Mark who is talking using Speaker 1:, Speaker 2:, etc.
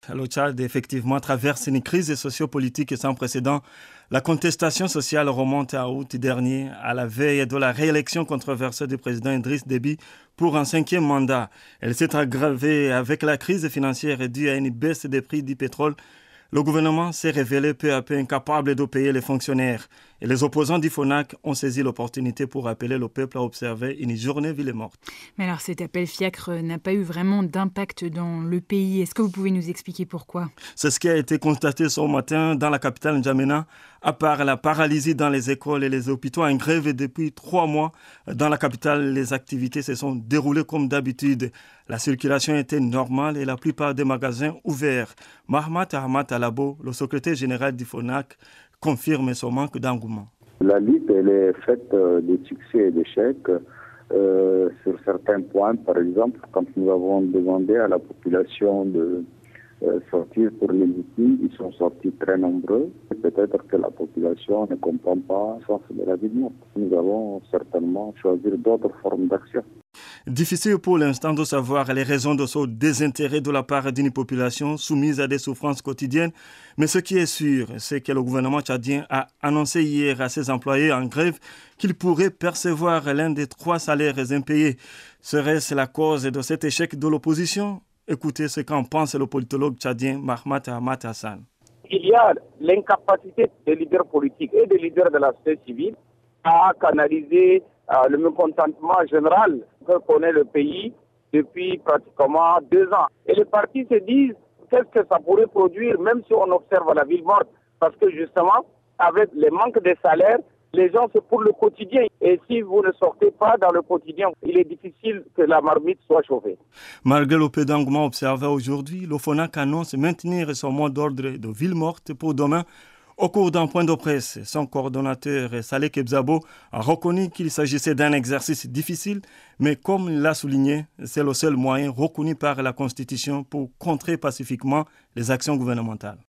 Speaker 1: Le Tchad, effectivement, traverse une crise sociopolitique sans précédent. La contestation sociale remonte à août dernier, à la veille de la réélection controversée du président Idriss Déby pour un 5e mandat. Elle s'est aggravée avec la crise financière due à une baisse des prix du pétrole. Le gouvernement s'est révélé peu à peu incapable de payer les fonctionnaires. Et les opposants du FONAC ont saisi l'opportunité pour appeler le peuple à observer une journée ville et morte.
Speaker 2: Mais alors cet appel fiacre n'a pas eu vraiment d'impact dans le pays. Est-ce que vous pouvez nous expliquer pourquoi ?
Speaker 1: C'est ce qui a été constaté ce matin dans la capitale N'Djamena. À part la paralysie dans les écoles et les hôpitaux en grève depuis 3 mois, dans la capitale, les activités se sont déroulées comme d'habitude. La circulation était normale et la plupart des magasins ouverts. Mahmat Ahmad Alabo, le secrétaire général du FONAC, confirme ce manque d'engouement.
Speaker 3: La lutte, elle est faite de succès et d'échecs. Sur certains points, par exemple, quand nous avons demandé à la population de sortir pour les meetings, ils sont sortis très nombreux. Peut-être que la population ne comprend pas le sens de la vie. Nous avons certainement choisi d'autres formes d'action.
Speaker 1: Difficile pour l'instant de savoir les raisons de ce désintérêt de la part d'une population soumise à des souffrances quotidiennes. Mais ce qui est sûr, c'est que le gouvernement tchadien a annoncé hier à ses employés en grève qu'ils pourraient percevoir l'un des 3 salaires impayés. Serait-ce la cause de cet échec de l'opposition ? Écoutez ce qu'en pense le politologue tchadien Mahmat Ahmad Hassan.
Speaker 4: Il y a l'incapacité des leaders politiques et des leaders de la société civile à canaliser le mécontentement général que connaît le pays depuis pratiquement 2 ans. Et les partis se disent qu'est-ce que ça pourrait produire, même si on observe la ville morte. Parce que justement, avec le manque de salaires, les gens, c'est pour le quotidien. Et si vous ne sortez pas dans le quotidien, il est difficile que la marmite soit chauffée.
Speaker 1: Malgré le peu d'engouement observé aujourd'hui, le FONAC annonce maintenir son mot d'ordre de ville morte pour demain. Au cours d'un point de presse, son coordonnateur Saleh Kebzabo a reconnu qu'il s'agissait d'un exercice difficile, mais comme il l'a souligné, c'est le seul moyen reconnu par la Constitution pour contrer pacifiquement les actions gouvernementales.